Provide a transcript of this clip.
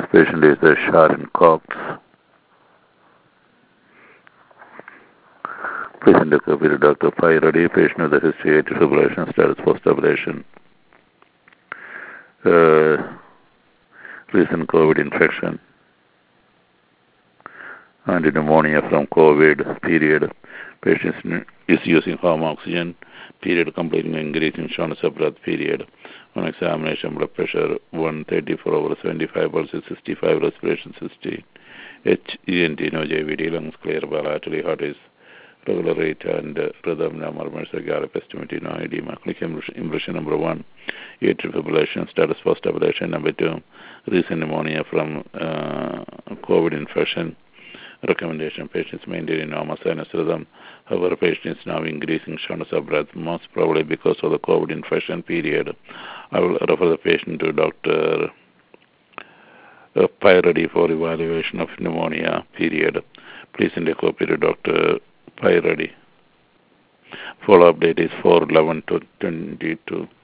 Patient is Sharon Cox. Patient is Dr. Pai Reddy. Patient with a history of atrial fibrillation, status post-ablation. Recent COVID infection and pneumonia from COVID period. Patient is using home oxygen. Period completing increasing shortness of breath period. On examination, blood pressure 134/75, pulse 65, respiration 60. HENT, no JVD, lungs clear, bilaterally, heart is regular rate, and rhythm, no murmurs, gallop estimate, no edema. Click impression number 1, atrial fibrillation, status post-ablation. Number 2, recent pneumonia from COVID infection. Recommendation: patients maintain normal sinus rhythm. However, patient is now increasing shortness of breath, most probably because of the COVID infection period. I will refer the patient to Dr. Pai Reddy for evaluation of pneumonia period. Please send a copy to Dr. Pai Reddy. Follow-up date is 4/11/22.